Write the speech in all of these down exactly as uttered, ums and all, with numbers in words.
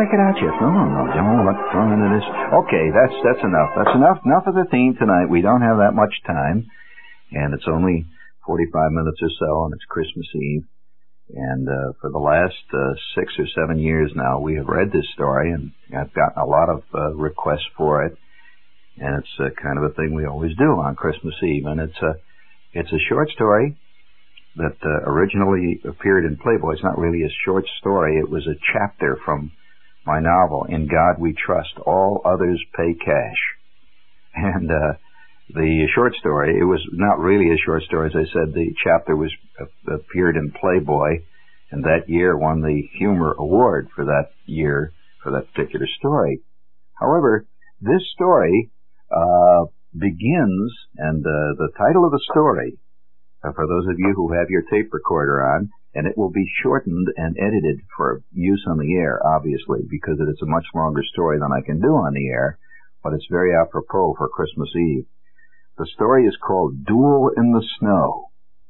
take it out yet. No, no, no. Don't let throw into this. Okay, that's that's enough. That's enough. Enough of the theme tonight. We don't have that much time, and it's only forty-five minutes or so, and it's Christmas Eve. And uh, for the last uh, six or seven years now, we have read this story, and I've gotten a lot of uh, requests for it. And it's uh, kind of a thing we always do on Christmas Eve. And it's a it's a short story that uh, originally appeared in Playboy. It's not really a short story. It was a chapter from my novel, In God We Trust, All Others Pay Cash. And uh, the short story, it was not really a short story. As I said, the chapter was uh, appeared in Playboy, and that year won the Humor Award for that year, for that particular story. However, this story uh, begins, and uh, the title of the story, uh, for those of you who have your tape recorder on, and it will be shortened and edited for use on the air, obviously, because it is a much longer story than I can do on the air, but it's very apropos for Christmas Eve. The story is called Duel in the Snow,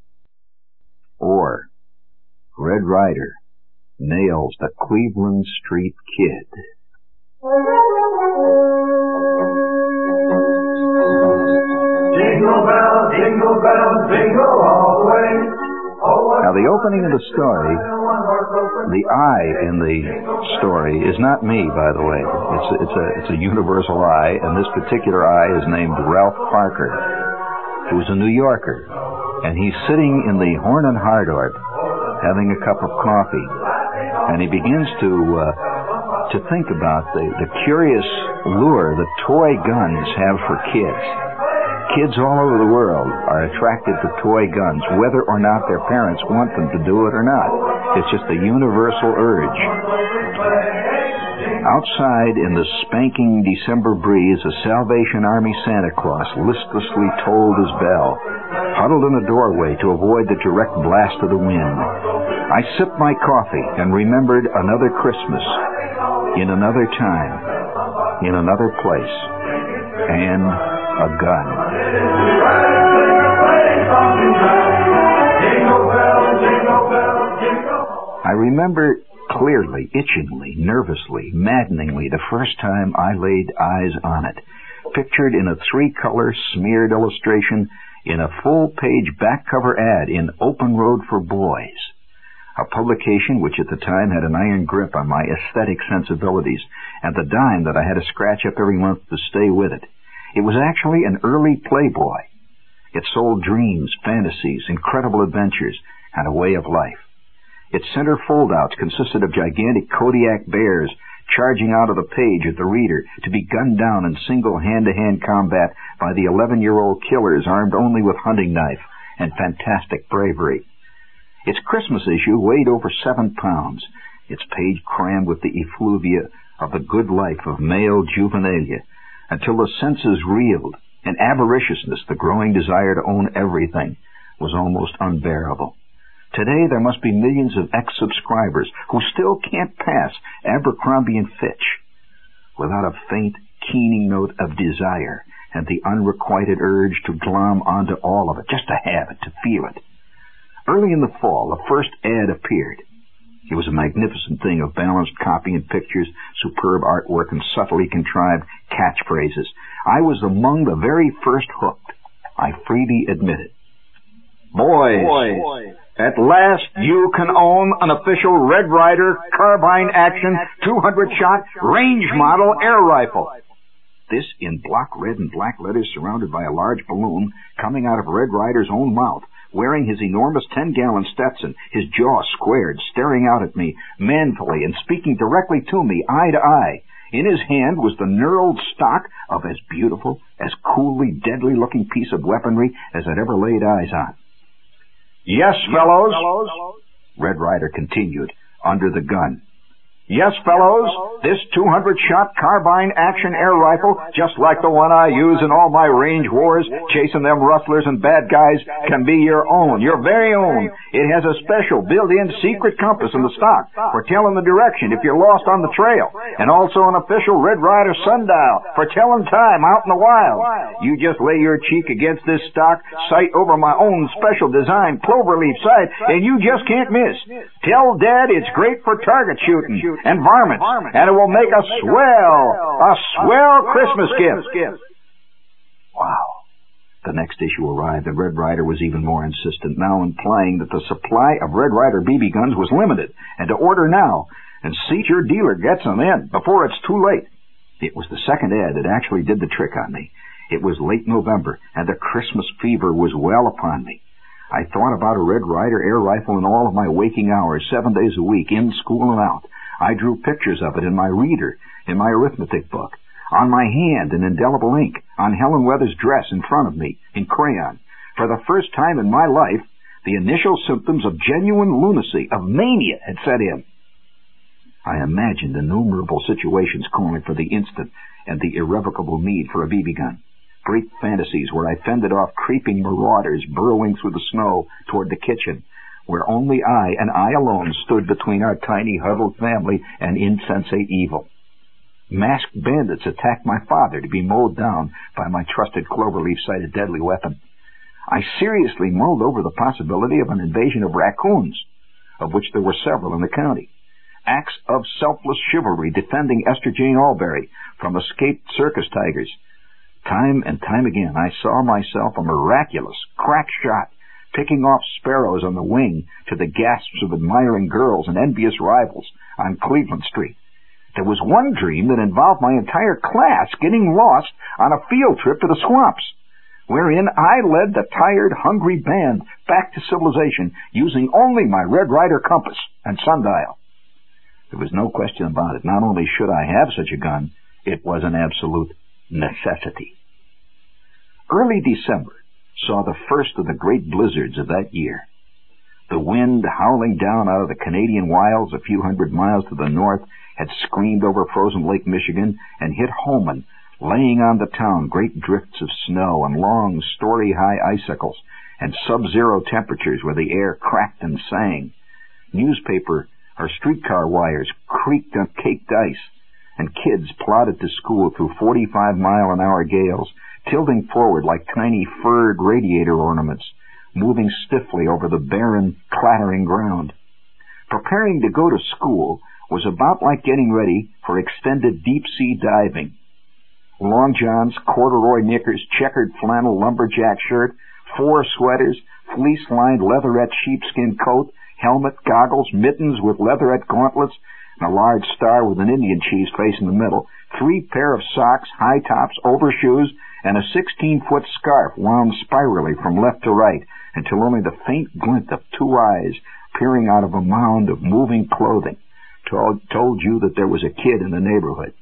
or Red Ryder Nails the Cleveland Street Kid. Jingle bells, jingle bells, jingle all the way. Now, the opening of the story, the I in the story is not me, by the way. It's a, it's a it's a universal I, and this particular I is named Ralph Parker, who's a New Yorker, and he's sitting in the Horn and Hardart having a cup of coffee, and he begins to uh, to think about the, the curious lure that toy guns have for kids. Kids all over the world are attracted to toy guns, whether or not their parents want them to do it or not. It's just a universal urge. Outside in the spanking December breeze, a Salvation Army Santa Claus listlessly tolled his bell, huddled in a doorway to avoid the direct blast of the wind. I sipped my coffee and remembered another Christmas, in another time, in another place, and a gun. I remember clearly, itchingly, nervously, maddeningly the first time I laid eyes on it, pictured in a three-color smeared illustration in a full-page back-cover ad in Open Road for Boys, a publication which at the time had an iron grip on my aesthetic sensibilities and the dime that I had to scratch up every month to stay with it. It was actually an early Playboy. It sold dreams, fantasies, incredible adventures, and a way of life. Its center foldouts consisted of gigantic Kodiak bears charging out of the page at the reader to be gunned down in single hand-to-hand combat by the eleven-year-old killers armed only with hunting knife and fantastic bravery. Its Christmas issue weighed over seven pounds, its page crammed with the effluvia of the good life of male juvenilia, until the senses reeled, and avariciousness, the growing desire to own everything, was almost unbearable. Today there must be millions of ex-subscribers who still can't pass Abercrombie and Fitch without a faint, keening note of desire and the unrequited urge to glom onto all of it, just to have it, to feel it. Early in the fall, the first ad appeared. It was a magnificent thing of balanced copy and pictures, superb artwork, and subtly contrived catchphrases. I was among the very first hooked, I freely admit it. Boys, Boys, at last you can own an official Red Ryder carbine action two hundred shot range model air rifle. This in block red and black letters surrounded by a large balloon coming out of Red Ryder's own mouth. Wearing his enormous ten-gallon Stetson, his jaw squared, staring out at me manfully and speaking directly to me, eye to eye. In his hand was the knurled stock of as beautiful, as coolly deadly-looking piece of weaponry as I'd ever laid eyes on. Yes, fellows, Red Ryder continued, under the gun. Yes, fellows, this two hundred shot carbine action air rifle, just like the one I use in all my range wars, chasing them rustlers and bad guys, can be your own, your very own. It has a special built-in secret compass in the stock for telling the direction if you're lost on the trail, and also an official Red Ryder sundial for telling time out in the wild. You just lay your cheek against this stock, sight over my own special designed cloverleaf sight, and you just can't miss. Tell Dad it's great for target shooting. and varmints, and it will make a swell, a swell Christmas gift. Wow. The next issue arrived, and Red Ryder was even more insistent, now implying that the supply of Red Ryder B B guns was limited, and to order now, and see your dealer gets them in before it's too late. It was the second ad that actually did the trick on me. It was late November, and the Christmas fever was well upon me. I thought about a Red Ryder air rifle in all of my waking hours, seven days a week, in school and out. I drew pictures of it in my reader, in my arithmetic book, on my hand in indelible ink, on Helen Weathers' dress in front of me, in crayon. For the first time in my life, the initial symptoms of genuine lunacy, of mania, had set in. I imagined innumerable situations calling for the instant and the irrevocable need for a B B gun. Brief fantasies where I fended off creeping marauders burrowing through the snow toward the kitchen, where only I and I alone stood between our tiny huddled family and insensate evil. Masked bandits attacked my father to be mowed down by my trusted cloverleaf-sighted deadly weapon. I seriously mulled over the possibility of an invasion of raccoons, of which there were several in the county. Acts of selfless chivalry defending Esther Jane Albury from escaped circus tigers. Time and time again I saw myself a miraculous crack shot, picking off sparrows on the wing to the gasps of admiring girls and envious rivals on Cleveland Street. There was one dream that involved my entire class getting lost on a field trip to the swamps, wherein I led the tired, hungry band back to civilization using only my Red Ryder compass and sundial. There was no question about it. Not only should I have such a gun, it was an absolute necessity. Early December saw the first of the great blizzards of that year. The wind howling down out of the Canadian wilds a few hundred miles to the north had screamed over frozen Lake Michigan and hit Holmen, laying on the town great drifts of snow and long, story-high icicles and sub-zero temperatures where the air cracked and sang. Newspaper or streetcar wires creaked on caked ice, and kids plodded to school through forty-five mile an hour gales, tilting forward like tiny furred radiator ornaments, moving stiffly over the barren, clattering ground. Preparing to go to school was about like getting ready for extended deep-sea diving. Long johns, corduroy knickers, checkered flannel lumberjack shirt, four sweaters, fleece-lined leatherette sheepskin coat, helmet, goggles, mittens with leatherette gauntlets, and a large star with an Indian chief's face in the middle, three pair of socks, high tops, overshoes, and a sixteen-foot scarf wound spirally from left to right until only the faint glint of two eyes peering out of a mound of moving clothing told, told you that there was a kid in the neighborhood.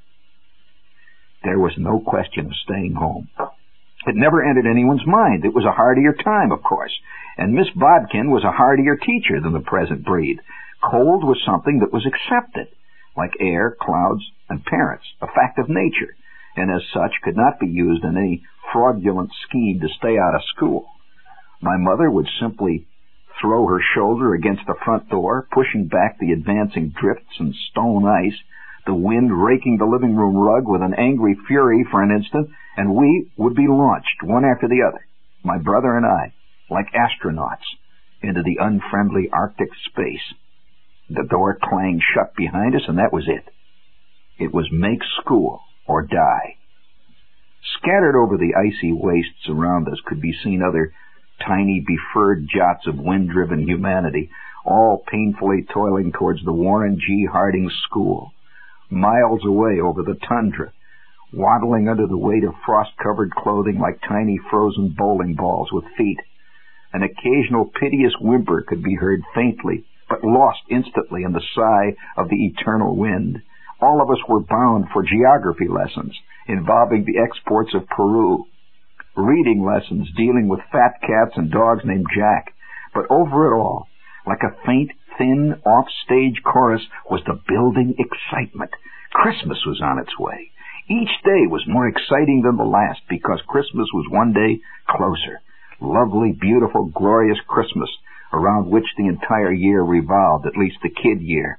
There was no question of staying home. It never entered anyone's mind. It was a hardier time, of course, and Miss Bodkin was a hardier teacher than the present breed. Cold was something that was accepted, like air, clouds, and parents, a fact of nature, and as such could not be used in any fraudulent scheme to stay out of school. My mother would simply throw her shoulder against the front door, pushing back the advancing drifts and stone ice, the wind raking the living room rug with an angry fury for an instant, and we would be launched, one after the other, my brother and I, like astronauts, into the unfriendly Arctic space. The door clanged shut behind us, and that was it. It was make school or die. Scattered over the icy wastes around us could be seen other tiny, befurred jots of wind-driven humanity, all painfully toiling towards the Warren G. Harding School, miles away over the tundra, waddling under the weight of frost-covered clothing like tiny frozen bowling balls with feet. An occasional piteous whimper could be heard faintly, but lost instantly in the sigh of the eternal wind. All of us were bound for geography lessons involving the exports of Peru, reading lessons dealing with fat cats and dogs named Jack. But over it all, like a faint, thin, off-stage chorus, was the building excitement. Christmas was on its way. Each day was more exciting than the last because Christmas was one day closer. Lovely, beautiful, glorious Christmas, around which the entire year revolved, at least the kid year.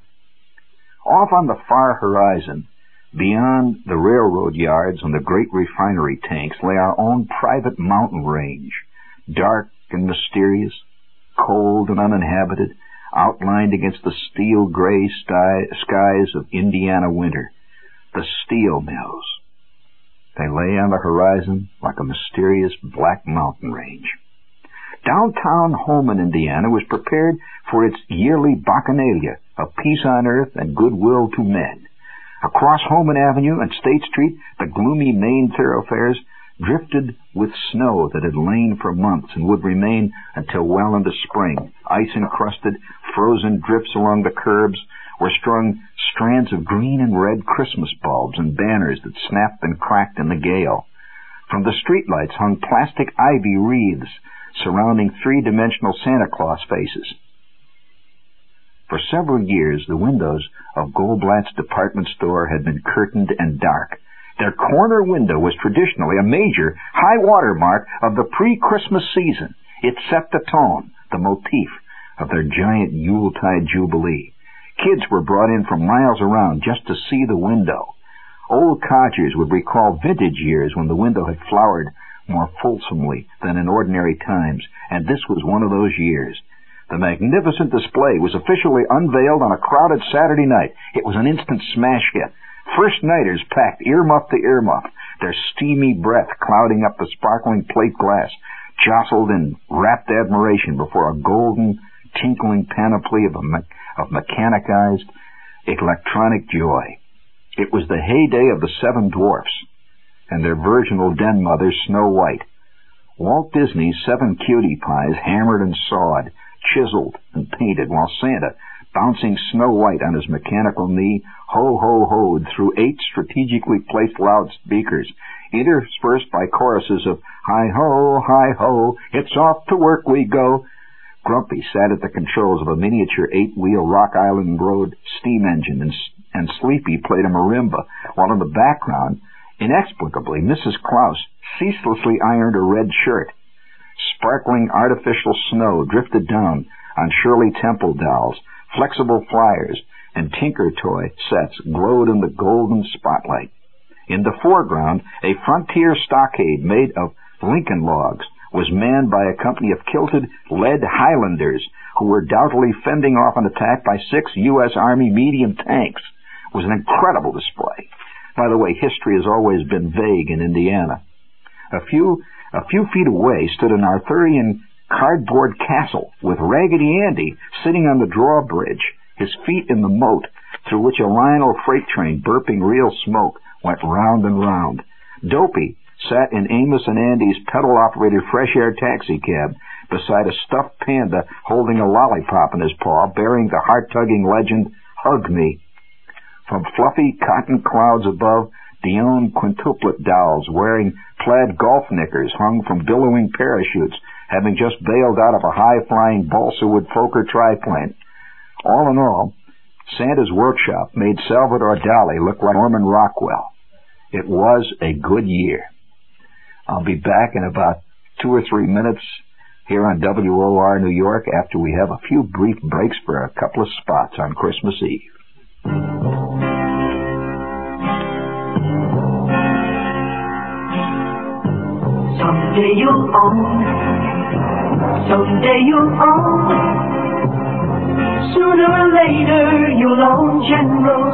Off on the far horizon, beyond the railroad yards and the great refinery tanks, lay our own private mountain range, dark and mysterious, cold and uninhabited, outlined against the steel-gray sky, skies of Indiana winter. The steel mills. They lay on the horizon like a mysterious black mountain range. Downtown Holmen, Indiana, was prepared for its yearly bacchanalia of peace on earth and goodwill to men. Across Holmen Avenue and State Street, the gloomy main thoroughfares drifted with snow that had lain for months and would remain until well into spring. Ice-encrusted, frozen drifts along the curbs were strung strands of green and red Christmas bulbs and banners that snapped and cracked in the gale. From the streetlights hung plastic ivy wreaths surrounding three-dimensional Santa Claus faces. For several years, the windows of Goldblatt's department store had been curtained and dark. Their corner window was traditionally a major high-water mark of the pre-Christmas season. It set the tone, the motif, of their giant Yuletide jubilee. Kids were brought in from miles around just to see the window. Old codgers would recall vintage years when the window had flowered more fulsomely than in ordinary times, and this was one of those years. The magnificent display was officially unveiled on a crowded Saturday night. It was an instant smash hit. First-nighters packed earmuff to earmuff, their steamy breath clouding up the sparkling plate glass, jostled in rapt admiration before a golden, tinkling panoply of, a me- of mechanized, electronic joy. It was the heyday of the Seven Dwarfs and their virginal den mother, Snow White. Walt Disney's seven cutie pies hammered and sawed, chiseled and painted, while Santa, bouncing Snow White on his mechanical knee, ho-ho-hoed through eight strategically placed loudspeakers, interspersed by choruses of hi-ho, hi-ho, it's off to work we go. Grumpy sat at the controls of a miniature eight-wheel Rock Island Road steam engine, and, and Sleepy played a marimba, while in the background, inexplicably, Missus Klaus ceaselessly ironed a red shirt. Sparkling artificial snow drifted down on Shirley Temple dolls. Flexible flyers and Tinker toy sets glowed in the golden spotlight. In the foreground, a frontier stockade made of Lincoln logs was manned by a company of kilted lead Highlanders who were doubtfully fending off an attack by six U S Army medium tanks. It was an incredible display. By the way, history has always been vague in Indiana. A few, a few feet away stood an Arthurian cardboard castle with Raggedy Andy sitting on the drawbridge, his feet in the moat, through which a Lionel freight train, burping real smoke, went round and round. Dopey sat in Amos and Andy's pedal-operated fresh air taxi cab beside a stuffed panda holding a lollipop in his paw, bearing the heart-tugging legend, "Hug Me." From fluffy cotton clouds above, Dion quintuplet dolls wearing plaid golf knickers hung from billowing parachutes, having just bailed out of a high-flying balsa wood Fokker triplane. All in all, Santa's workshop made Salvador Dali look like Norman Rockwell. It was a good year. I'll be back in about two or three minutes here on W O R New York after we have a few brief breaks for a couple of spots on Christmas Eve. Someday you'll own, someday you'll own, sooner or later you'll own Generals.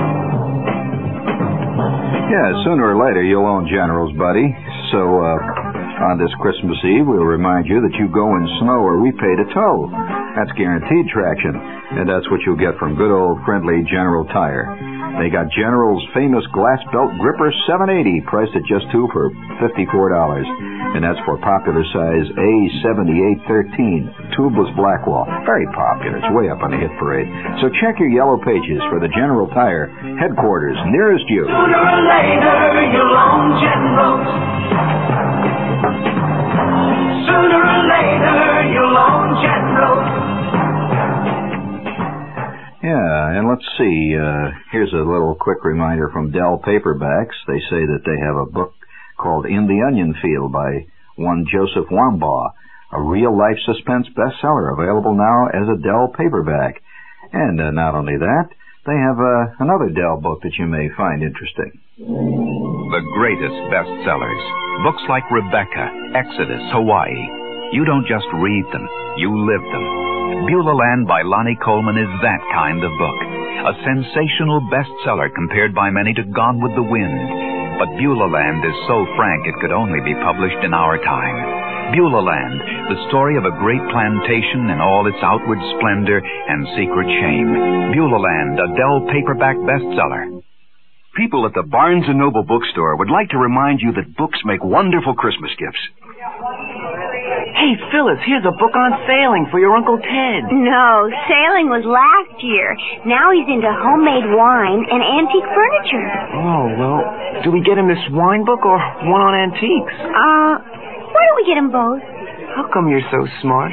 Yeah, sooner or later you'll own Generals, buddy. So, uh, on this Christmas Eve, we'll remind you that you go in snow or we pay to tow. That's guaranteed traction, and that's what you'll get from good old friendly General Tire. They got General's famous glass belt gripper seven eighty, priced at just two for fifty-four dollars. And that's for popular size A seventy-eight thirteen, tubeless Blackwall. Very popular. It's way up on the hit parade. So check your yellow pages for the General Tire headquarters nearest you. Sooner or later you'll own Generals. Sooner or later you'll own Generals. Yeah, and let's see. Uh, here's a little quick reminder from Dell Paperbacks. They say that they have a book called In the Onion Field by one Joseph Wambaugh, a real-life suspense bestseller available now as a Dell paperback. And uh, not only that, they have uh, another Dell book that you may find interesting. The greatest bestsellers. Books like Rebecca, Exodus, Hawaii. You don't just read them, you live them. Beulah Land by Lonnie Coleman is that kind of book. A sensational bestseller compared by many to Gone with the Wind. But Beulah Land is so frank it could only be published in our time. Beulah Land, the story of a great plantation in all its outward splendor and secret shame. Beulah Land, a Dell paperback bestseller. People at the Barnes and Noble bookstore would like to remind you that books make wonderful Christmas gifts. Hey, Phyllis, here's a book on sailing for your Uncle Ted. No, sailing was last year. Now he's into homemade wine and antique furniture. Oh, well, do we get him this wine book or one on antiques? Uh, why don't we get him both? How come you're so smart?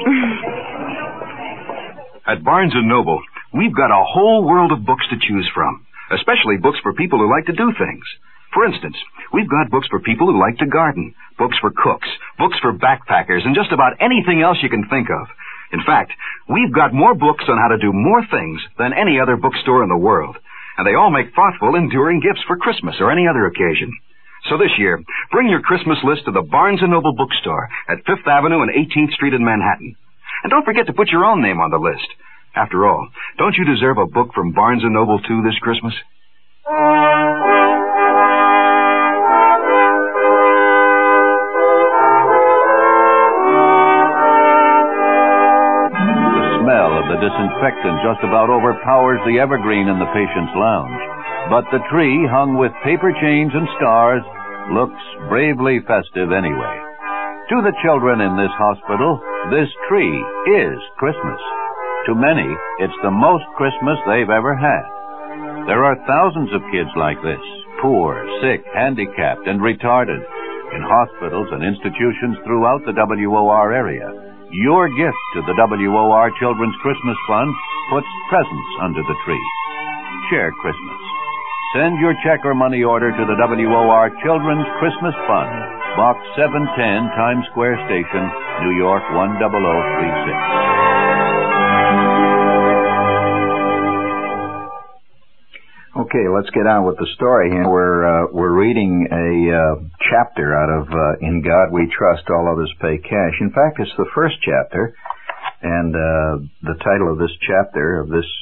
At Barnes and Noble, we've got a whole world of books to choose from, especially books for people who like to do things. For instance, we've got books for people who like to garden, books for cooks, books for backpackers, and just about anything else you can think of. In fact, we've got more books on how to do more things than any other bookstore in the world. And they all make thoughtful, enduring gifts for Christmas or any other occasion. So this year, bring your Christmas list to the Barnes and Noble bookstore at Fifth Avenue and eighteenth Street in Manhattan. And don't forget to put your own name on the list. After all, don't you deserve a book from Barnes and Noble too this Christmas? The disinfectant just about overpowers the evergreen in the patient's lounge. But the tree, hung with paper chains and stars, looks bravely festive anyway. To the children in this hospital, this tree is Christmas. To many, it's the most Christmas they've ever had. There are thousands of kids like this, poor, sick, handicapped, and retarded, in hospitals and institutions throughout the W O R area. Your gift to the W O R Children's Christmas Fund puts presents under the tree. Share Christmas. Send your check or money order to the W O R Children's Christmas Fund, Box seven ten, Times Square Station, New York one zero zero three six. Okay, let's get on with the story here. We're uh, we're reading a uh, chapter out of uh, In God We Trust, All Others Pay Cash. In fact, it's the first chapter, and uh, the title of this chapter of this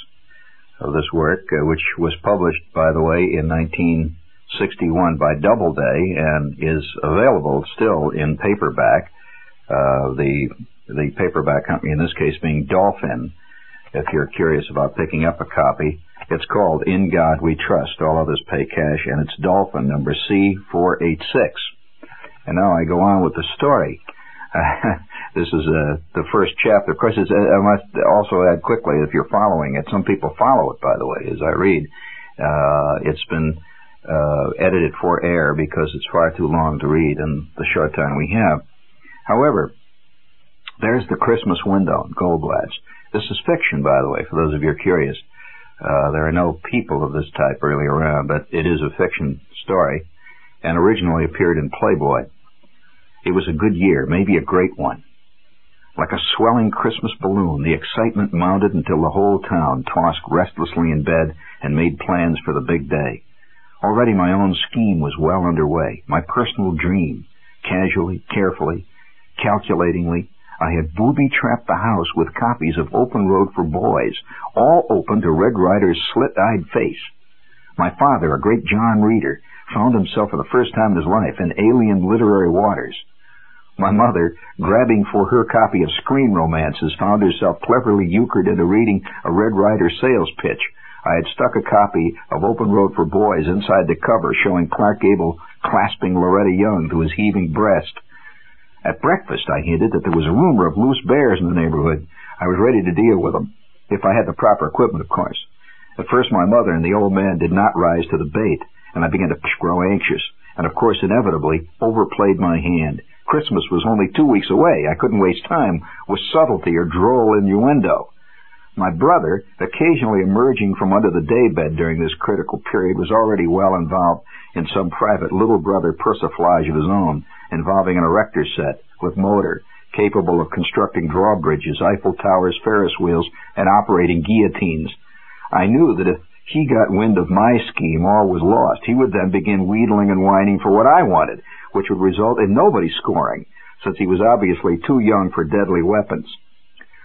of this work, uh, which was published, by the way, in nineteen sixty-one by Doubleday, and is available still in paperback. Uh, the the paperback company in this case being Dolphin. If you're curious about picking up a copy, it's called In God We Trust, All Others Pay Cash, and it's Dolphin, number C four eighty-six. And now I go on with the story. Uh, this is uh, the first chapter. Of course, it's, uh, I must also add quickly, if you're following it, some people follow it, by the way, as I read. Uh, it's been uh, edited for air because it's far too long to read in the short time we have. However, there's the Christmas window, Goldblatt's. This is fiction, by the way, for those of you who are curious. Uh, there are no people of this type really around, but it is a fiction story, and originally appeared in Playboy. It was a good year, maybe a great one. Like a swelling Christmas balloon, the excitement mounted until the whole town tossed restlessly in bed and made plans for the big day. Already my own scheme was well underway, my personal dream. Casually, carefully, calculatingly, I had booby-trapped the house with copies of Open Road for Boys, all open to Red Ryder's slit-eyed face. My father, a great John reader, found himself for the first time in his life in alien literary waters. My mother, grabbing for her copy of Screen Romances, found herself cleverly euchred into reading a Red Ryder sales pitch. I had stuck a copy of Open Road for Boys inside the cover, showing Clark Gable clasping Loretta Young to his heaving breast. At breakfast, I hinted that there was a rumor of loose bears in the neighborhood. I was ready to deal with them, if I had the proper equipment, of course. At first, my mother and the old man did not rise to the bait, and I began to grow anxious, and of course, inevitably, overplayed my hand. Christmas was only two weeks away. I couldn't waste time with subtlety or droll innuendo. My brother, occasionally emerging from under the daybed during this critical period, was already well involved in some private little brother persiflage of his own, involving an erector set with motor, capable of constructing drawbridges, Eiffel Towers, Ferris wheels, and operating guillotines. I knew that if he got wind of my scheme, all was lost. He would then begin wheedling and whining for what I wanted, which would result in nobody scoring, since he was obviously too young for deadly weapons.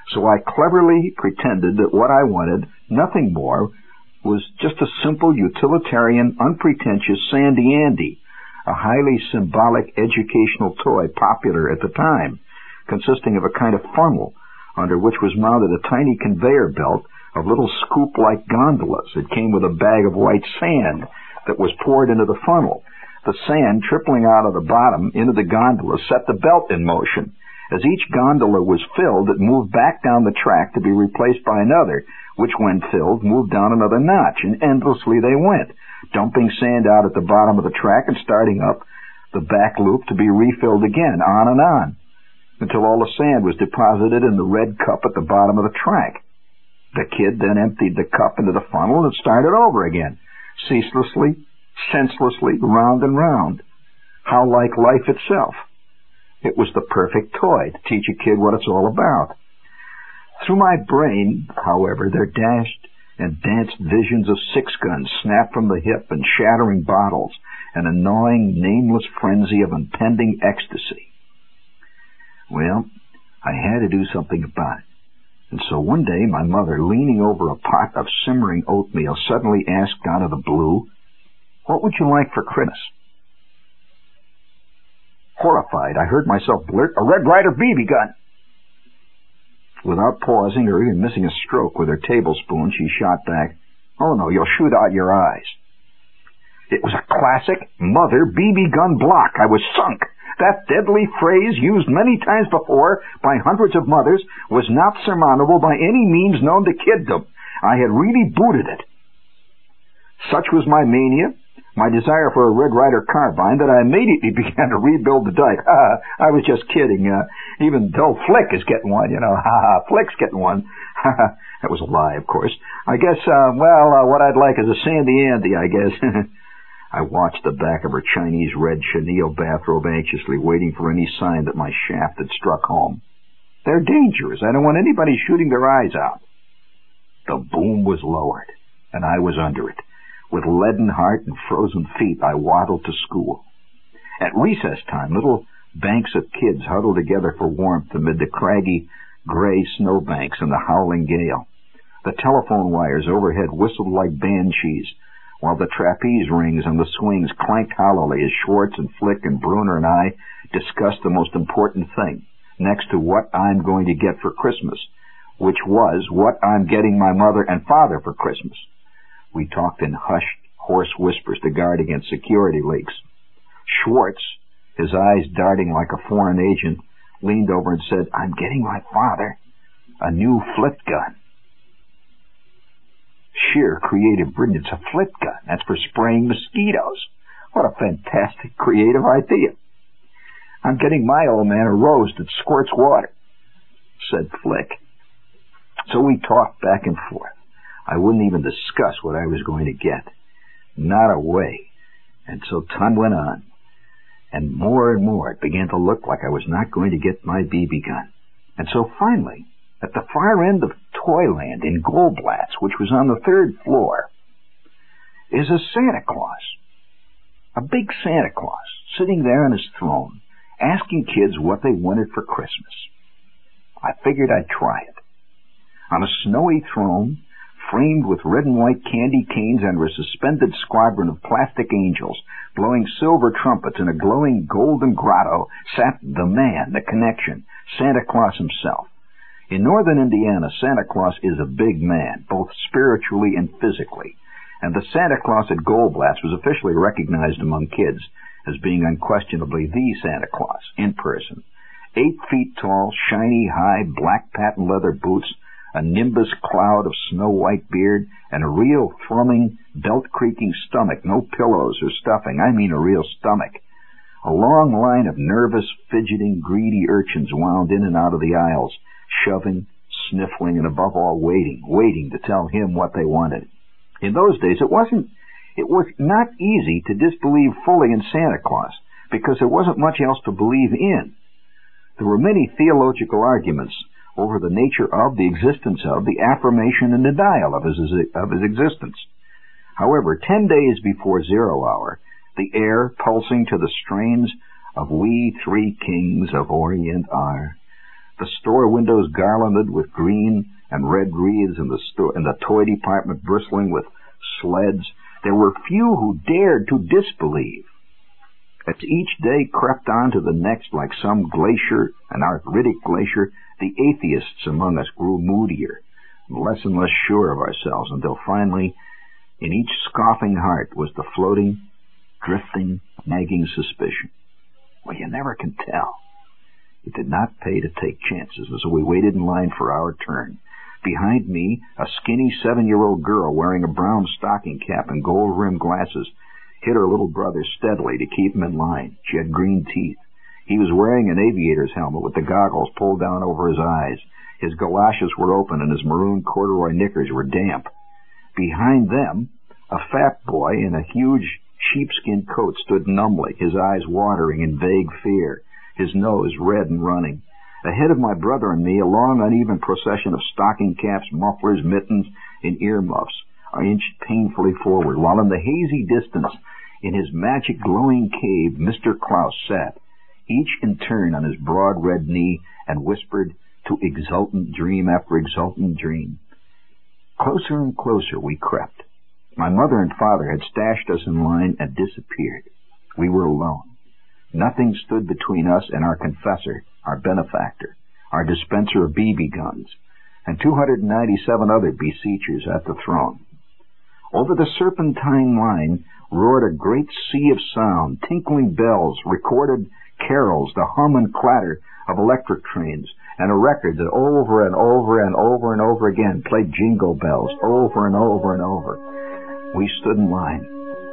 So I cleverly pretended that what I wanted, nothing more, was just a simple, utilitarian, unpretentious Sandy Andy, a highly symbolic educational toy popular at the time, consisting of a kind of funnel under which was mounted a tiny conveyor belt of little scoop-like gondolas. It came with a bag of white sand that was poured into the funnel. The sand, trickling out of the bottom into the gondola, set the belt in motion. As each gondola was filled, it moved back down the track to be replaced by another, which, when filled, moved down another notch, and endlessly they went, dumping sand out at the bottom of the track and starting up the back loop to be refilled again, on and on, until all the sand was deposited in the red cup at the bottom of the track. The kid then emptied the cup into the funnel and started over again, ceaselessly, senselessly, round and round. How like life itself. It was the perfect toy to teach a kid what it's all about. Through my brain, however, there dashed and danced visions of six-guns snapped from the hip and shattering bottles, an annoying, nameless frenzy of impending ecstasy. Well, I had to do something about it. And so one day my mother, leaning over a pot of simmering oatmeal, suddenly asked out of the blue, "What would you like for Christmas?" Horrified, I heard myself blurt, "A Red Ryder B B gun." Without pausing or even missing a stroke with her tablespoon, she shot back, "Oh no, you'll shoot out your eyes." It was a classic mother B B gun block. I was sunk. That deadly phrase, used many times before by hundreds of mothers, was not surmountable by any means known to kiddom. I had really booted it. Such was my mania, my desire for a Red Ryder carbine, that I immediately began to rebuild the dike. Ha, I was just kidding. Uh, even though Flick is getting one, you know. Ha ha, Flick's getting one. Ha ha, that was a lie, of course. I guess, uh, well, uh, what I'd like is a Sandy Andy, I guess. I watched the back of her Chinese red chenille bathrobe anxiously, waiting for any sign that my shaft had struck home. They're dangerous. I don't want anybody shooting their eyes out. The boom was lowered, and I was under it. With leaden heart and frozen feet, I waddled to school. At recess time, little banks of kids huddled together for warmth amid the craggy, gray snowbanks and the howling gale. The telephone wires overhead whistled like banshees, while the trapeze rings on the swings clanked hollowly as Schwartz and Flick and Bruner and I discussed the most important thing, next to what I'm going to get for Christmas, which was what I'm getting my mother and father for Christmas. We talked in hushed, hoarse whispers to guard against security leaks. Schwartz, his eyes darting like a foreign agent, leaned over and said, "I'm getting my father a new flit gun." Sheer creative brilliance. A flit gun. That's for spraying mosquitoes. What a fantastic creative idea. "I'm getting my old man a rose that squirts water," said Flick. So we talked back and forth. I wouldn't even discuss what I was going to get. Not a way. And so time went on. And more and more it began to look like I was not going to get my B B gun. And so finally, at the far end of Toyland in Goldblatt's, which was on the third floor, is a Santa Claus. A big Santa Claus, sitting there on his throne, asking kids what they wanted for Christmas. I figured I'd try it. On a snowy throne, framed with red and white candy canes under a suspended squadron of plastic angels, blowing silver trumpets in a glowing golden grotto, sat the man, the connection, Santa Claus himself. In northern Indiana, Santa Claus is a big man, both spiritually and physically, and the Santa Claus at Goldblatt's was officially recognized among kids as being unquestionably the Santa Claus, in person. Eight feet tall, shiny, high, black patent leather boots, a nimbus cloud of snow-white beard, and a real thrumming, belt-creaking stomach, no pillows or stuffing, I mean a real stomach. A long line of nervous, fidgeting, greedy urchins wound in and out of the aisles, shoving, sniffling, and above all waiting, waiting to tell him what they wanted. In those days, it wasn't, it was not easy to disbelieve fully in Santa Claus, because there wasn't much else to believe in. There were many theological arguments over the nature of, the existence of, the affirmation and denial of his, of his existence. However, ten days before zero hour, the air pulsing to the strains of "We Three Kings of Orient Are," the store windows garlanded with green and red wreaths, and the store and the toy department bristling with sleds. There were few who dared to disbelieve. As each day crept on to the next like some glacier, an arthritic glacier, the atheists among us grew moodier, less and less sure of ourselves, until finally, in each scoffing heart was the floating, drifting, nagging suspicion. Well, you never can tell. It did not pay to take chances, and so we waited in line for our turn. Behind me, a skinny seven-year-old girl wearing a brown stocking cap and gold-rimmed glasses hit her little brother steadily to keep him in line. She had green teeth. He was wearing an aviator's helmet with the goggles pulled down over his eyes. His galoshes were open and his maroon corduroy knickers were damp. Behind them, a fat boy in a huge sheepskin coat stood numbly, his eyes watering in vague fear, his nose red and running. Ahead of my brother and me, a long, uneven procession of stocking caps, mufflers, mittens, and earmuffs inched painfully forward, while in the hazy distance, in his magic glowing cave, Mister Klaus sat, each in turn on his broad red knee, and whispered to exultant dream after exultant dream. Closer and closer we crept. My mother and father had stashed us in line and disappeared. We were alone. Nothing stood between us and our confessor, our benefactor, our dispenser of B B guns, and two hundred ninety-seven other beseechers at the throne. Over the serpentine line roared a great sea of sound, tinkling bells, recorded carols, the hum and clatter of electric trains, and a record that over and over and over and over again played Jingle Bells over and over and over. We stood in line.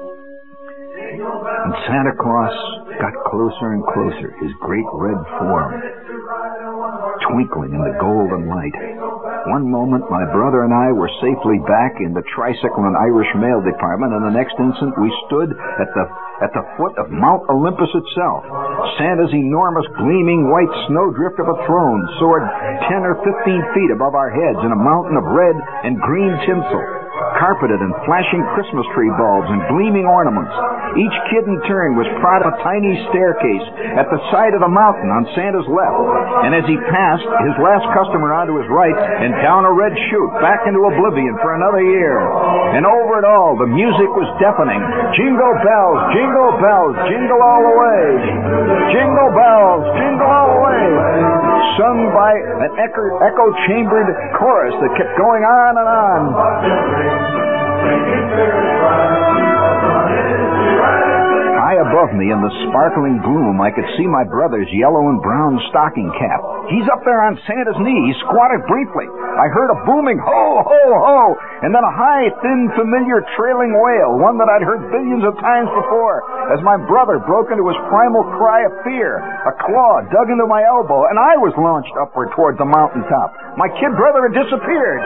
And Santa Claus got closer and closer, his great red form twinkling in the golden light. One moment, my brother and I were safely back in the tricycle and Irish mail department, and the next instant we stood at the at the foot of Mount Olympus itself. Santa's enormous, gleaming white snowdrift of a throne soared ten or fifteen feet above our heads in a mountain of red and green tinsel, carpeted in flashing Christmas tree bulbs and gleaming ornaments. Each kid in turn was proud of a tiny staircase at the side of the mountain on Santa's left, and as he passed, his last customer onto his right, and down a red chute back into oblivion for another year. And over it all, the music was deafening. Jingle bells, jingle bells, jingle all the way. Jingle bells, jingle all the way. Sung by an echo- echo-chambered chorus that kept going on and on. High above me in the sparkling gloom, I could see my brother's yellow and brown stocking cap. He's up there on Santa's knee. He squatted briefly. I heard a booming ho, ho, ho, and then a high, thin, familiar trailing wail, one that I'd heard billions of times before, as my brother broke into his primal cry of fear. A claw dug into my elbow, and I was launched upward toward the mountaintop. My kid brother had disappeared.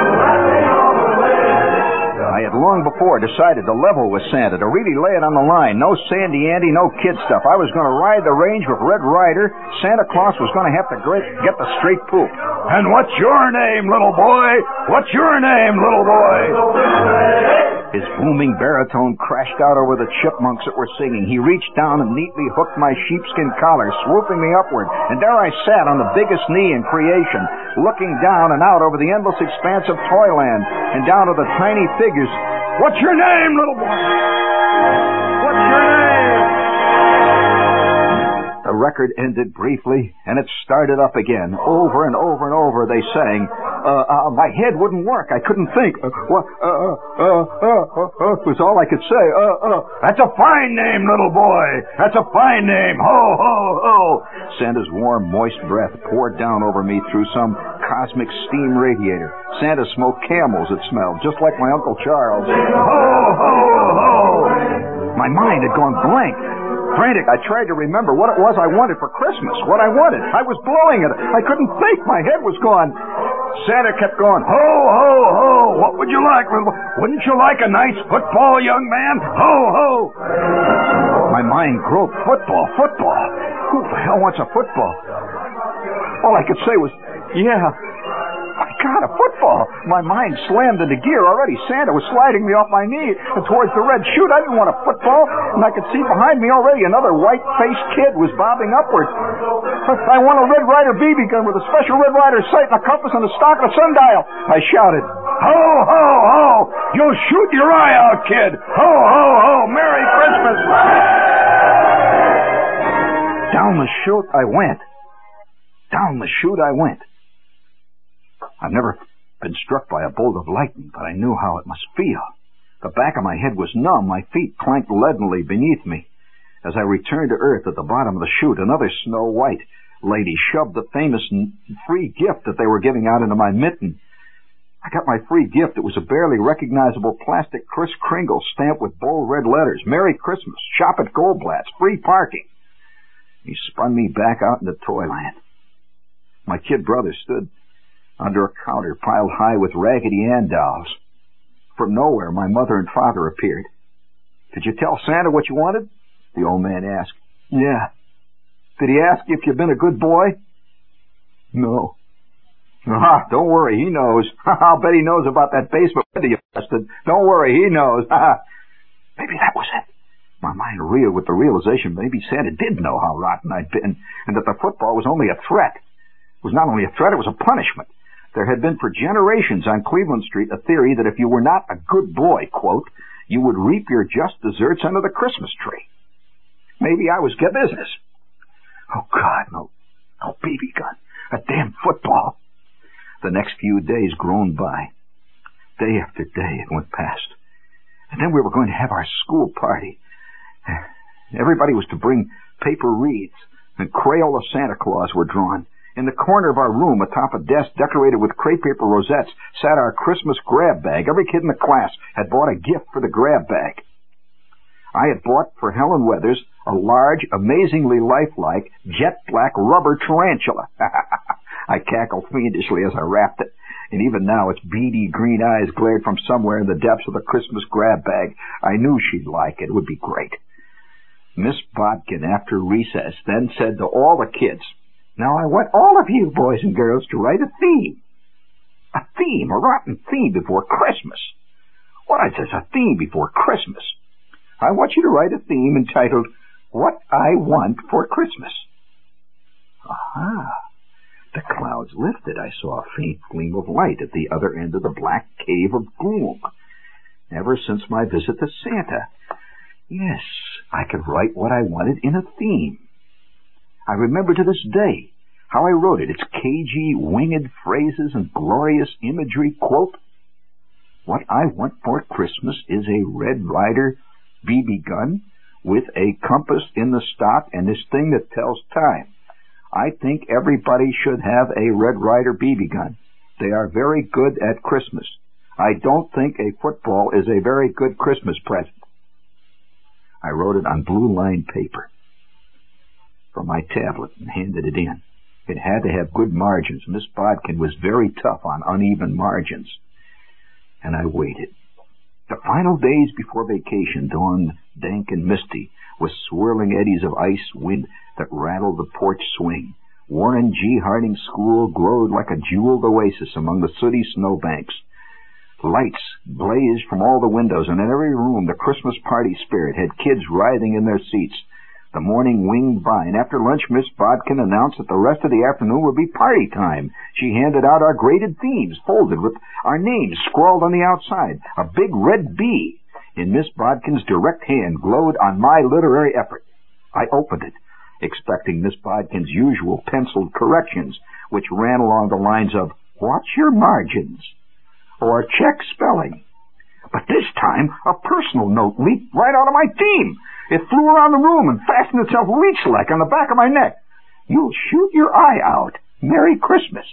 I had long before decided to level with Santa, to really lay it on the line. No Sandy Andy, no kid stuff. I was going to ride the range with Red Ryder. Santa Claus was going to have to get the straight poop. And what's your name, little boy? What's your name, little boy? His booming baritone crashed out over the chipmunks that were singing. He reached down and neatly hooked my sheepskin collar, swooping me upward. And there I sat on the biggest knee in creation, looking down and out over the endless expanse of Toyland and down to the tiny figures. What's your name, little boy? What's your name? The record ended briefly, and it started up again. Over and over and over they sang. Uh, uh, my head wouldn't work. I couldn't think. Uh, uh, uh, uh, uh, uh, was all I could say. Uh, uh. That's a fine name, little boy. That's a fine name. Ho, ho, ho. Santa's warm, moist breath poured down over me through some cosmic steam radiator. Santa smoked camels, it smelled, just like my Uncle Charles. Ho, ho, ho. My mind had gone blank. Frantic, I tried to remember what it was I wanted for Christmas, what I wanted. I was blowing it. I couldn't think. My head was gone. Santa kept going, ho, ho, ho. What would you like, little boy? Wouldn't you like a nice football, young man? Ho, ho. My mind groped. Football, football. Who the hell wants a football? All I could say was, yeah, I got a football. football. My mind slammed into gear already. Santa was sliding me off my knee towards the red chute. I didn't want a football, and I could see behind me already another white-faced kid was bobbing upwards. I want a Red Ryder B B gun with a special Red Ryder sight and a compass and a stock and a sundial. I shouted. Ho, ho, ho! You'll shoot your eye out, kid! Ho, ho, ho! Merry Christmas! Down the chute I went. Down the chute I went. I've never been struck by a bolt of lightning, but I knew how it must feel. The back of my head was numb. My feet clanked leadenly beneath me. As I returned to earth at the bottom of the chute, another Snow White lady shoved the famous free gift that they were giving out into my mitten. I got my free gift. It was a barely recognizable plastic Kris Kringle stamped with bold red letters. Merry Christmas. Shop at Goldblatt's. Free parking. He spun me back out into Toyland. My kid brother stood under a counter piled high with Raggedy Ann dolls. From nowhere, my mother and father appeared. Did you tell Santa what you wanted? The old man asked. Yeah. Did he ask if you've been a good boy? No. Ah, don't worry, he knows. I'll bet he knows about that basement window you busted. Don't worry, he knows. Maybe that was it. My mind reeled with the realization maybe Santa did know how rotten I'd been, and that the football was only a threat. It was not only a threat, it was a punishment. There had been for generations on Cleveland Street a theory that if you were not a good boy, quote, you would reap your just deserts under the Christmas tree. Maybe I was get business. Oh, God, no, no B B gun. A damn football. The next few days groaned by. Day after day it went past. And then we were going to have our school party. Everybody was to bring paper wreaths, and Crayola Santa Claus were drawn. In the corner of our room, atop a desk decorated with crepe paper rosettes, sat our Christmas grab bag. Every kid in the class had bought a gift for the grab bag. I had bought for Helen Weathers a large, amazingly lifelike, jet-black rubber tarantula. I cackled fiendishly as I wrapped it, and even now its beady green eyes glared from somewhere in the depths of the Christmas grab bag. I knew she'd like it. It would be great. Miss Bodkin, after recess, then said to all the kids, now I want all of you, boys and girls, to write a theme. A theme, a rotten theme before Christmas. What is this, a theme before Christmas? I want you to write a theme entitled, What I Want for Christmas. Aha! The clouds lifted. I saw a faint gleam of light at the other end of the black cave of gloom. Ever since my visit to Santa, yes, I could write what I wanted in a theme. I remember to this day how I wrote it. Its cagey, winged phrases and glorious imagery. Quote, what I want for Christmas is a Red Ryder B B gun with a compass in the stock and this thing that tells time. I think everybody should have a Red Ryder B B gun. They are very good at Christmas. I don't think a football is a very good Christmas present. I wrote it on blue-lined paper from my tablet and handed it in. It had to have good margins. Miss Bodkin was very tough on uneven margins. And I waited. The final days before vacation dawned dank and misty, with swirling eddies of ice wind that rattled the porch swing. Warren G. Harding School glowed like a jeweled oasis among the sooty snowbanks. Lights blazed from all the windows, and in every room the Christmas party spirit had kids writhing in their seats. The morning winged by, and after lunch Miss Bodkin announced that the rest of the afternoon would be party time. She handed out our graded themes, folded with our names scrawled on the outside. A big red B in Miss Bodkin's direct hand glowed on my literary effort. I opened it, expecting Miss Bodkin's usual penciled corrections, which ran along the lines of, watch your margins, or check spelling. But this time, a personal note leaped right out of my theme. It flew around the room and fastened itself leech-like on the back of my neck. You'll shoot your eye out. Merry Christmas.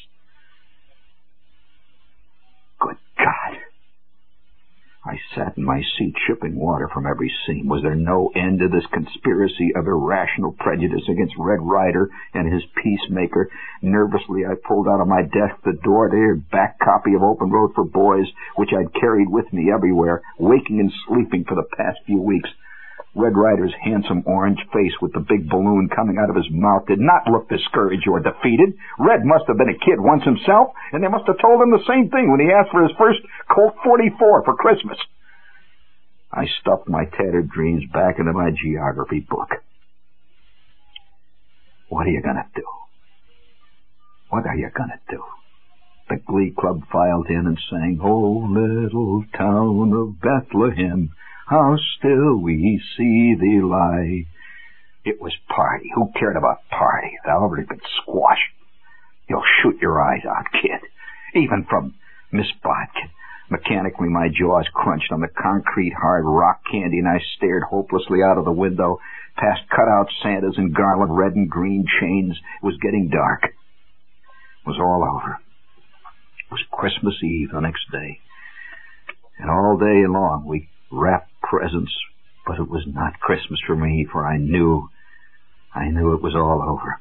Good God. I sat in my seat, shipping water from every seam. Was there no end to this conspiracy of irrational prejudice against Red Ryder and his peacemaker? Nervously, I pulled out of my desk the door-to-ear back copy of Open Road for Boys, which I'd carried with me everywhere, waking and sleeping for the past few weeks. Red Ryder's handsome orange face with the big balloon coming out of his mouth did not look discouraged or defeated. Red must have been a kid once himself, and they must have told him the same thing when he asked for his first Colt forty-four for Christmas. I stuffed my tattered dreams back into my geography book. What are you gonna do? What are you gonna do? The glee club filed in and sang, "Oh, little town of Bethlehem, how still we see thee lie." It was party. Who cared about party? It's already been squashed. You'll shoot your eyes out, kid. Even from Miss Bodkin. Mechanically, my jaws crunched on the concrete hard rock candy, and I stared hopelessly out of the window, past cutout Santas and garland red and green chains. It was getting dark. It was all over. It was Christmas Eve the next day. And all day long we wrapped presents, but it was not Christmas for me, for I knew, I knew it was all over.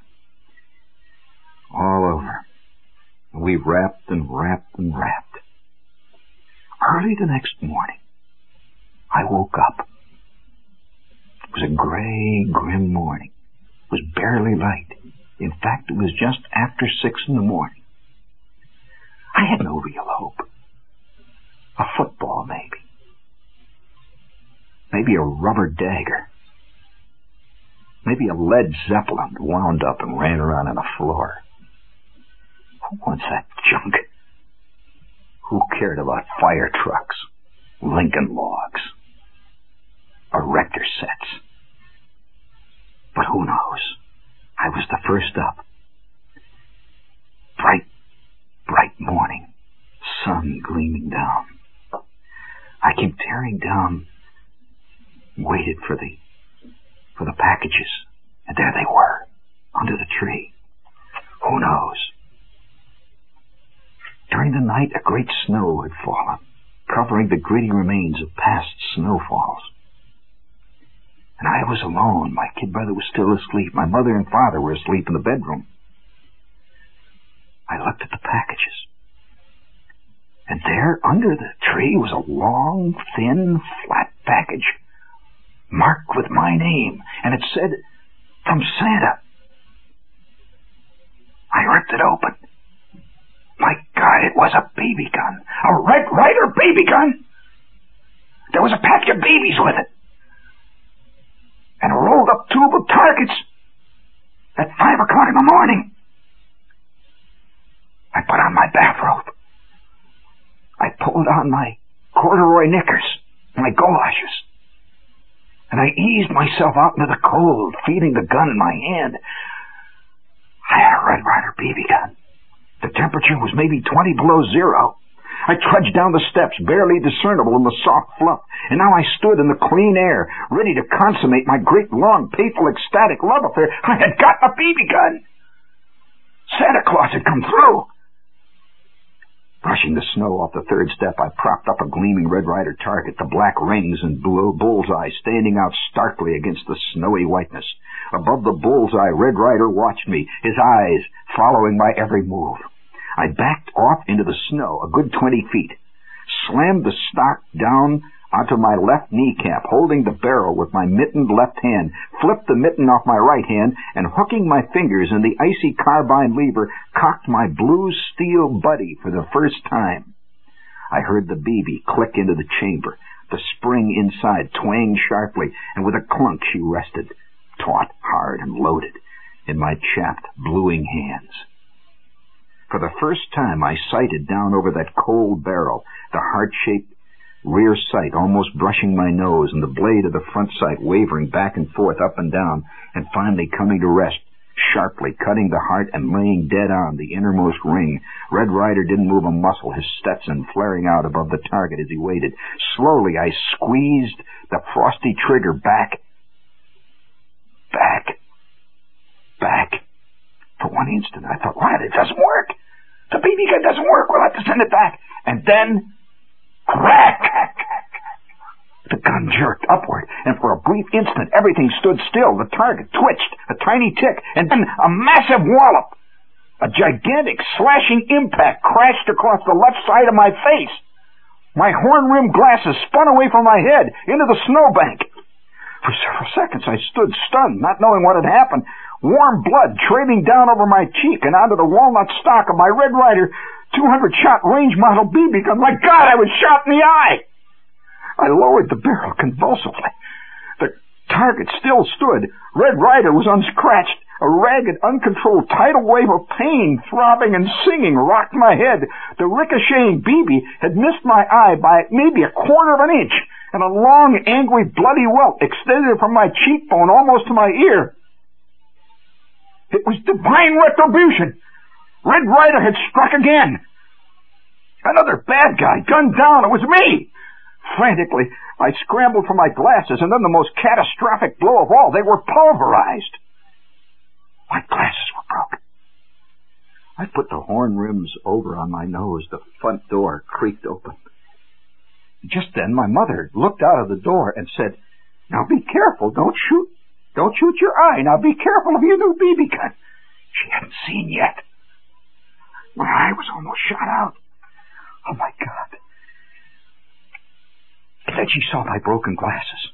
All over. We wrapped and wrapped and wrapped. Early the next morning, I woke up. It was a gray, grim morning. It was barely light. In fact, it was just after six in the morning. I had no real hope. A football, maybe. Maybe a rubber dagger. Maybe a Led Zeppelin wound up and ran around on the floor. Who wants that junk? Who cared about fire trucks, Lincoln logs, erector sets? But who knows? I was the first up. Bright, bright morning, sun gleaming down. I came tearing down, waited for the, for the packages, and there they were, under the tree. Who knows? During the night, a great snow had fallen, covering the gritty remains of past snowfalls. And I was alone. My kid brother was still asleep. My mother and father were asleep in the bedroom. I looked at the packages. And there, under the tree, was a long, thin, flat package, marked with my name, and it said, "From Santa." I ripped it open. My God, it was a B B gun. A Red Ryder B B gun. There was a pack of babies with it. And a rolled up tube of targets at five o'clock in the morning. I put on my bathrobe. I pulled on my corduroy knickers, my galoshes. And I eased myself out into the cold, feeling the gun in my hand. I had a Red Ryder B B gun. The temperature was maybe twenty below zero. I trudged down the steps, barely discernible in the soft fluff, and now I stood in the clean air, ready to consummate my great, long, painful, ecstatic love affair. I had gotten a B B gun. Santa Claus had come through. Brushing the snow off the third step, I propped up a gleaming Red Ryder target, the black rings and blue bullseye standing out starkly against the snowy whiteness. Above the bullseye, Red Ryder watched me, his eyes following my every move. I backed off into the snow a good twenty feet, slammed the stock down onto my left kneecap, holding the barrel with my mittened left hand, flipped the mitten off my right hand, and hooking my fingers in the icy carbine lever, cocked my blue steel buddy for the first time. I heard the B B click into the chamber, the spring inside twang sharply, and with a clunk she rested, taut, hard, and loaded, in my chapped, bluing hands. For the first time I sighted down over that cold barrel, the heart-shaped rear sight almost brushing my nose, and the blade of the front sight wavering back and forth, up and down, and finally coming to rest, sharply cutting the heart and laying dead on the innermost ring. Red Ryder didn't move a muscle, his Stetson flaring out above the target as he waited. Slowly I squeezed the frosty trigger back, back, back. For one instant I thought, what? It doesn't work. The B B gun doesn't work. We'll have to send it back. And then, crack! The gun jerked upward, and for a brief instant everything stood still. The target twitched, a tiny tick, and then a massive wallop. A gigantic slashing impact crashed across the left side of my face. My horn-rimmed glasses spun away from my head into the snowbank. For several seconds I stood stunned, not knowing what had happened. Warm blood trailing down over my cheek and onto the walnut stock of my Red Ryder two hundred shot range model B B gun. My God, I was shot in the eye! I lowered the barrel convulsively. The target still stood. Red Ryder was unscratched. A ragged, uncontrolled tidal wave of pain, throbbing and singing, rocked my head. The ricocheting B B had missed my eye by maybe a quarter of an inch, and a long, angry, bloody welt extended from my cheekbone almost to my ear. It was divine retribution. Red Ryder had struck again. Another bad guy, gunned down. It was me. Frantically, I scrambled for my glasses, and then the most catastrophic blow of all, they were pulverized. My glasses were broken. I put the horn rims over on my nose. The front door creaked open. Just then, my mother looked out of the door and said, "Now be careful. Don't shoot. Don't shoot your eye. Now be careful of your new B B gun." She hadn't seen yet. My eye was almost shot out. Oh, my God. And then she saw my broken glasses.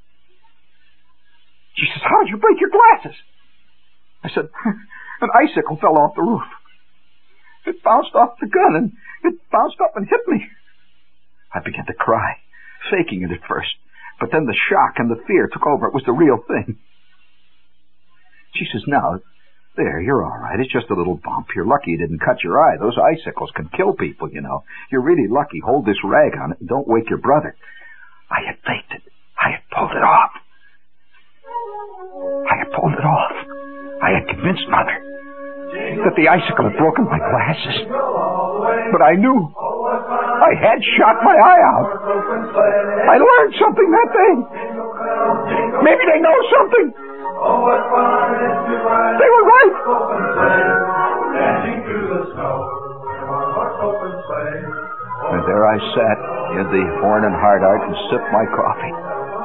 She says, "How did you break your glasses?" I said, "An icicle fell off the roof. It bounced off the gun, and it bounced up and hit me." I began to cry, faking it at first. But then the shock and the fear took over. It was the real thing. She says, "Now, there, you're all right. It's just a little bump. You're lucky you didn't cut your eye. Those icicles can kill people, you know. You're really lucky. Hold this rag on it and don't wake your brother." I had faked it. I had pulled it off. I had pulled it off. I had convinced Mother that the icicle had broken my glasses. But I knew I had shot my eye out. I learned something that day. Maybe they know something. They were right. And there I sat in the Horn and Hardart and sipped my coffee.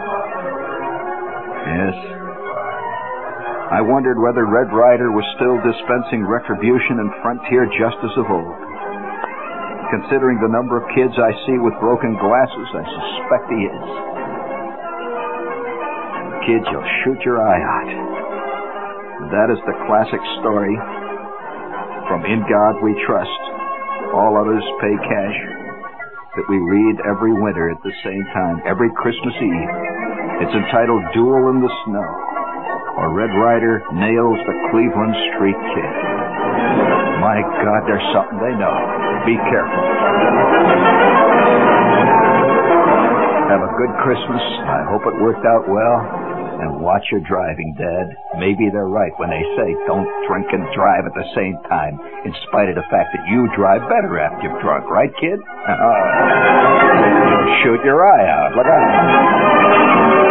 Yes. I wondered whether Red Ryder was still dispensing retribution and frontier justice of old. Considering the number of kids I see with broken glasses, I suspect he is. Kids, you'll shoot your eye out. That is the classic story from In God We Trust, All Others Pay Cash, that we read every winter at the same time, every Christmas Eve. It's entitled Duel in the Snow, or Red Ryder Nails the Cleveland Street Kid. My God, there's something they know. Be careful. Have a good Christmas. I hope it worked out well. And watch your driving, Dad. Maybe they're right when they say don't drink and drive at the same time, in spite of the fact that you drive better after you've drunk, right, kid? You'll shoot your eye out. Look out.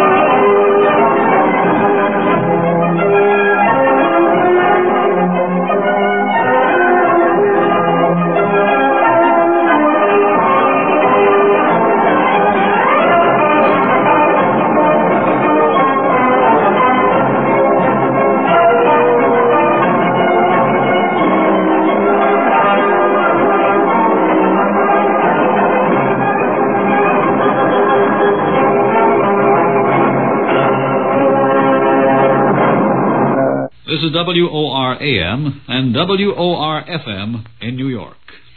This is W O R A M and W O R F M in New York.